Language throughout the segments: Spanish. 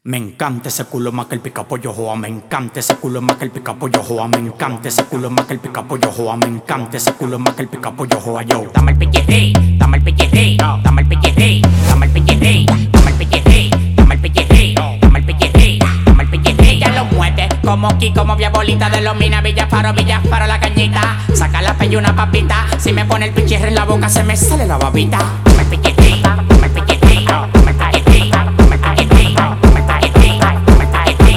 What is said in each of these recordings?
Me encanta ese culo más que el picapollo, joa. Me encanta ese culo más que el picapollo, joa. Me encanta ese culo más que el picapollo, joa. Me encanta ese culo más que el picapollo, joa. Yo. Dame el piquete, dame el piquete, dame el piquete, dame el piquete, dame el piquete, dame el piquete, dame el piquete, dame el piquete. Ya lo mueve como Kiko, como vía bolita de los Mina, Villafaro, la cañita. Saca la pe y una papita. Si me pone el pichirre en la boca se me sale la babita. Dame el piquete, dame el piquete, dame el piquete, dame el piquete, dame el piquete, dame el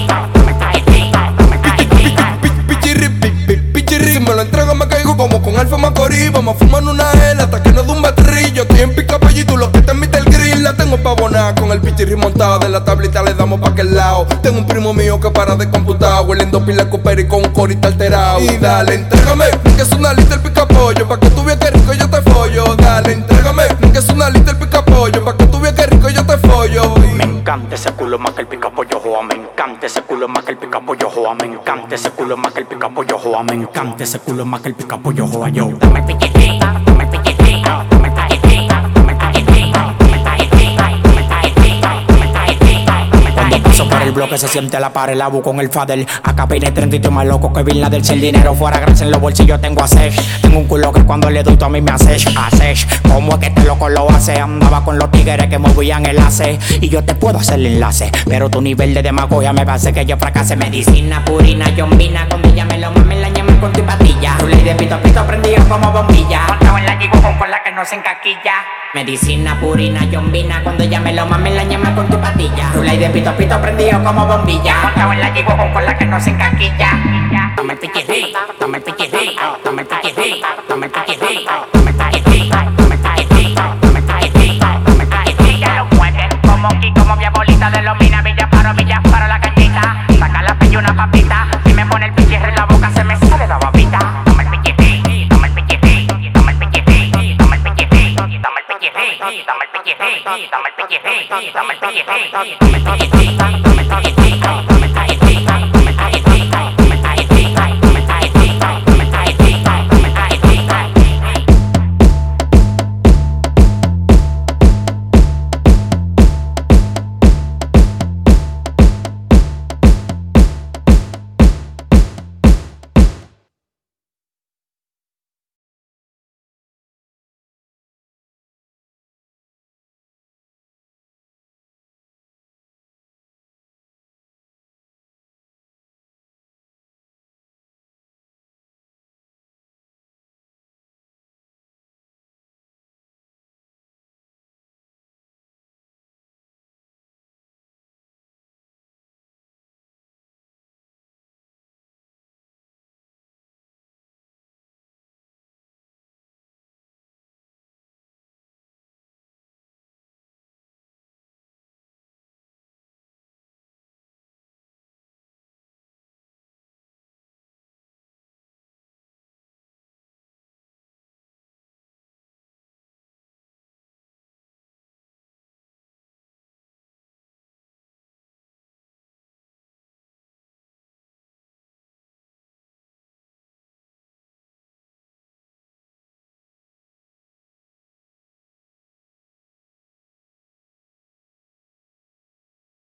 piquete. Pichirri, si me lo entrego me caigo como con Alfa Macorís. Vamos a fumar una hela hasta que nos dé un baterrillo. Estoy en Picapollito y tú lo que te invita el grill. La tengo pa' abonar con el pichirri montado. De la tablita le damos pa' aquel lado. Tengo un primo mío que para de computar, hueliendo pila de copera y con un corita alterado. Y dale, entrégame, que es una lista el picapollo. Pa' que tú veas que rico yo te follo. Dale, entrégame, que es una lista el picapollo. Pa' que tú veas que rico yo te follo. Me encanta ese culo más que el picapollo, joa. Me encanta ese culo más que el picapollo, joa. Me encanta ese culo más que el picapollo, joa. Me encanta ese culo más que el picapollo, joa. Yo. Dame el piquete, dame el piquete, dame el piquete, dame el piquete, dame el piquete, dame el piquete. Cuando paso por el bloque se siente la pared, la bu con el Fadel. Acá peine 30 y más loco que Bin Laden. Si el dinero fuera gratis en los bolsillos tengo acesh. Tengo un culo que cuando le doy tú a mí me haces. ¿Cómo es que este loco lo hace? Andaba con los tigres que movían el ace. Y yo te puedo hacer el enlace, pero tu nivel de demagogia me hace que yo fracase. Medicina, purina, yombina, cuando ella me lo mame la llama con tu patilla. Ruley de pito pito prendido como bombilla. Montado en la Jigo con la que no se encaquilla. Medicina, purina, yombina, cuando ella me lo mame la llama con tu patilla. Ruley de pito pito prendido como bombilla. Montado en la Jigo con la que no se encaquilla. Dame el piquete, dame el piquete, dame el piquete, dame el piquete, dame el piquete, dame el piquete, dame el piquete, dame el piquete. Ya lo mueve como Kiko, como vía bolita de los Mina, Villafaro, la cañita. Saca la pe y una papita. Si me pone el pichirre en la boca se me sale la babita. Dame el piquete, dame el piquete, dame el piquete, dame el piquete, dame el piquete, dame el piquete, dame el piquete, dame el piquete, dame el piquete, dame el piquete, dame el piquete, dame el piquete.